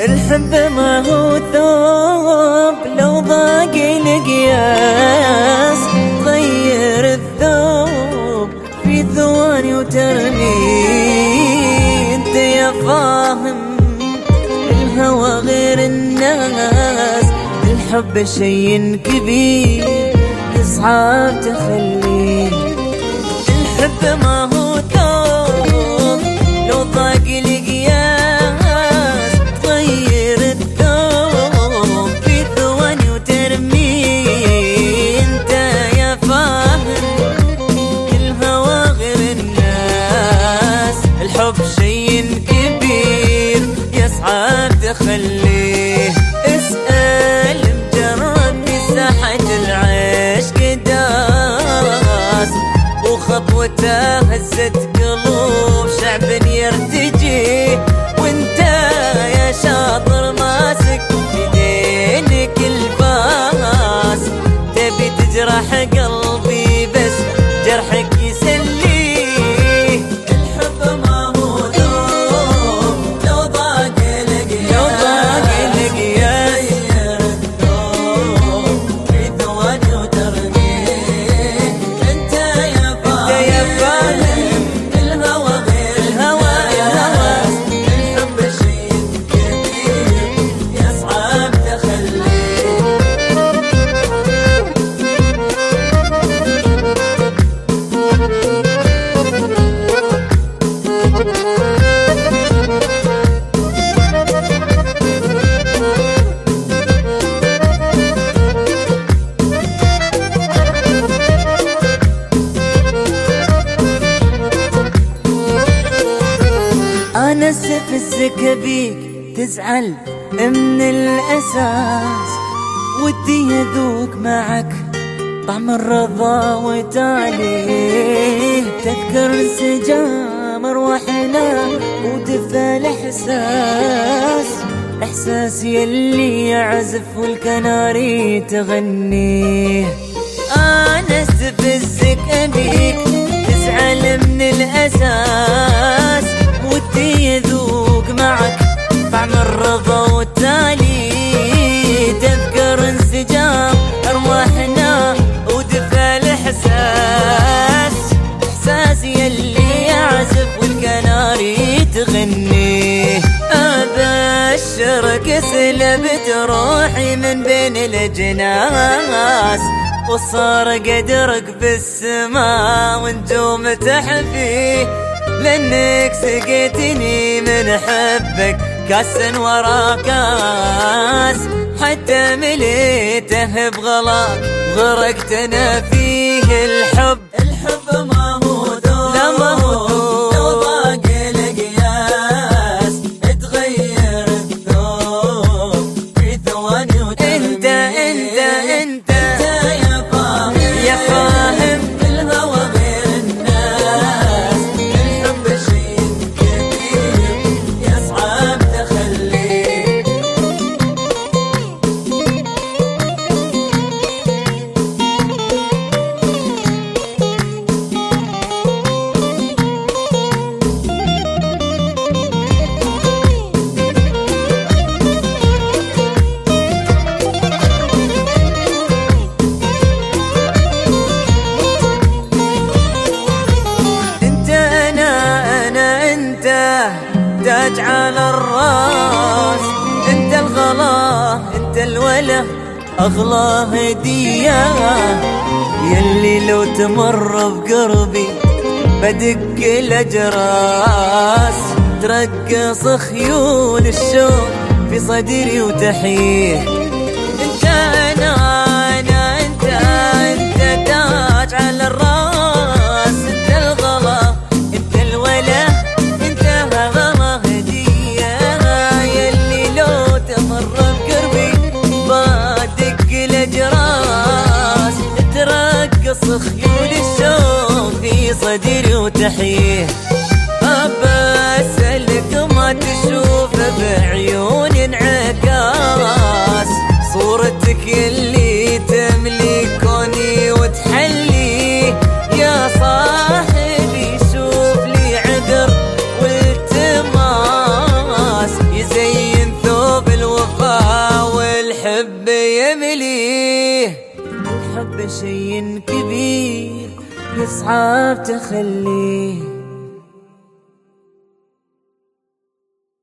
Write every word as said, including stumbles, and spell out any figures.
الحب ما هو ثوب لو ضاق القياس، غير الثوب في ثواني وترمي. انت يا فاهم الهوى غير الناس، الحب شي كبير يصعب تخليه. الحب ما هو ثوب لو ضاق القياس، تغير الثوب في ثواني وترميه. انت يا فاهم الهوى غير الناس، الحب شي كبير يصعب تخليه. اسأل مجرب في ساحة العشق داس، وخطوته هزت قلوب شعب يرتجي. وانت يا شاطر ماسك بيدينك الفاس، تبي تجرح قلبي بس جرحك يسليه. الحب ما هو ذوب لو ضاق القياس، غير الثوب في ثواني وترميه. انت يا فاهم الهوى غير الناس، الحب شي كبير يصعب تخليه. أنا استفزك بيك تزعل من الأساس، ودي أذوق معك طعم الرضا وتعليه. تذكر انسجام أرواحنا ودفى الإحساس، إحساس يلي يعزف والكناري تغنيه. أنا استفزك بيك تزعل من الأساس، ودي يذوق معك طعم الرضا والتالي. تذكر انسجام أرواحنا ودفى الإحساس، إحساس يلي يعزف والكناري تغنيه. أبشرك سلبت روحي من بين الأجناس، وصار قدرك بالسماء ونجوم تحفيه. لأنك سقيتني من حبك كاس ورا كاس، حتى مليته بغلاك غرقتنا فيه. الحب الحب ما هو ذوب لا ما هو ذوب لو ضاق القياس، تغير الثوب في ثواني وترميه. انت انت انت يا فاهم يا فاهم الهوى غير الناس، الحب شي كبير يصعب تخليه. تاج على الراس، انت الغلا انت الوله اغلى هديه. يلي لو تمر بقربي بدق الاجراس، ترقص خيول الشوق في صدري وتحيه. انت انا انا انت انت تاج على الراس، انت الغلا انت الوله انت غلا هديه. يلي لو تمر بقربي بدق الاجراس، ترقص خيول الشوق في صدري وتحيه. أبسألك ما تشوف بعيون انعكاس، صورتك يلي تملي كوني وتحلي. يا صاحبي شوف لي عذر والتماس، يزين ثوب والحب يمليه. الحب شي كبير يصعب تخليه،